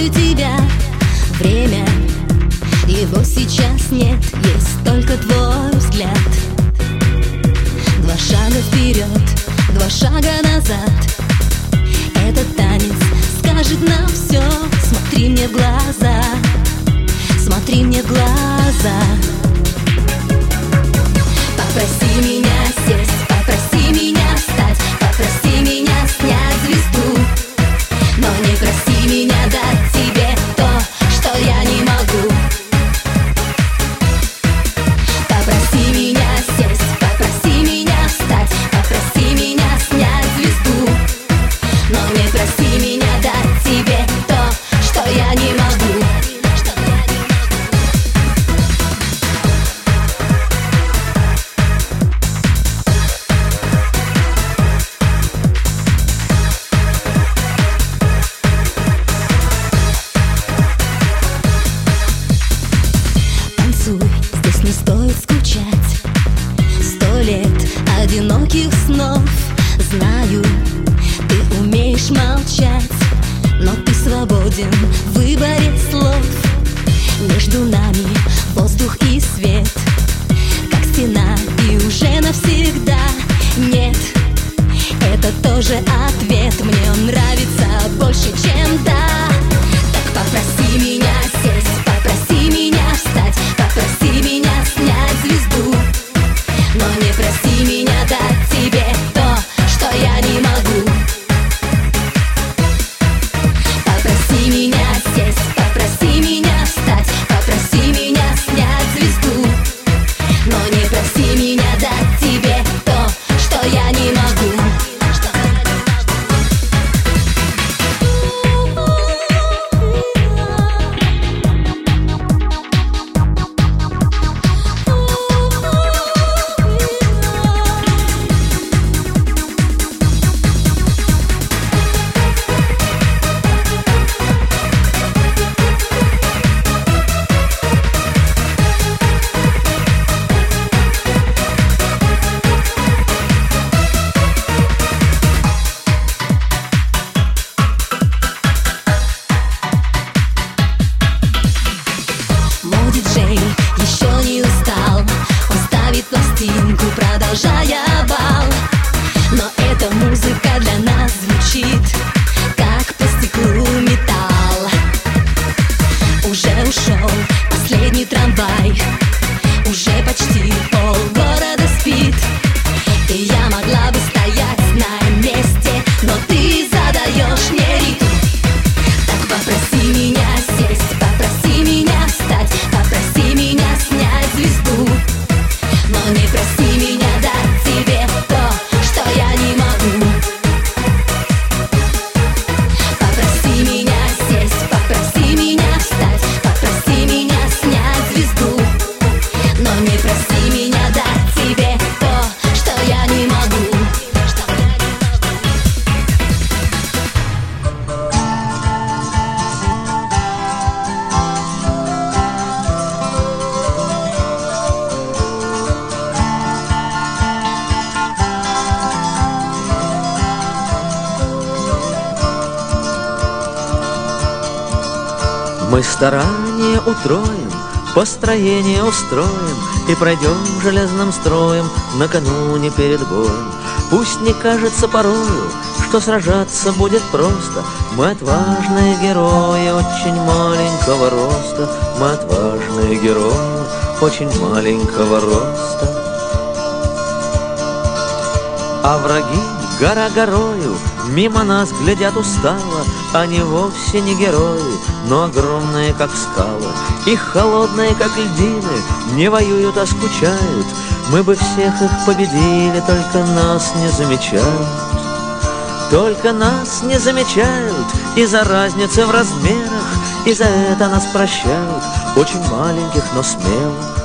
знаю тебя. Время, его сейчас нет, есть только твой взгляд. Два шага вперед, два шага назад. Этот танец скажет нам все. Смотри мне в глаза, смотри мне в глаза. Попроси меня сесть, попроси меня встать, попроси меня снять звезду. Но не проси меня дать тебе то, что я не могу. Попроси меня сесть, попроси меня встать, попроси меня снять звезду. Но не проси меня дать тебе то, что я не могу. Здесь не стоит скучать. 100 лет одиноких снов. Знаю, ты умеешь молчать, но ты свободен в выборе слов. Между нами воздух и свет, как стена и уже навсегда. Нет, это тоже ответ. Мне он нравится больше, чем да. Так попроси меня сесть, попроси меня встать, попроси меня снять звезду. Но не проси меня дать тебе то, что я не могу. Попроси меня сесть, попроси меня встать, попроси меня снять звезду. Но не проси меня дать тебе то, что я не могу. Диджей еще не устал, он ставит пластинку, продолжая бал. Но эта музыка для нас звучит, как по стеклу металл. Уже ушел последний трамвай, уже почти полгорода спит. И я могла бы стоять на месте, но ты задаешь мне ритм. Так попроси меня сесть, попроси меня встать, попроси меня снять звезду. Но не проси меня дать тебе то, что я не могу. Попроси меня сесть, попроси меня встать, попроси меня снять звезду. Но не проси меня дать тебе то, что я не могу. Мы старание утроим, построение устроим и пройдем железным строем накануне перед боем. Пусть не кажется порою, что сражаться будет просто. Мы отважные герои очень маленького роста. Мы отважные герои очень маленького роста. А враги гора горою мимо нас глядят устало. Они вовсе не герои, но огромные, как скалы. И холодные, как льдины, не воюют, а скучают. Мы бы всех их победили, только нас не замечают. Только нас не замечают из-за разницы в размерах. И за это нас прощают, очень маленьких, но смелых.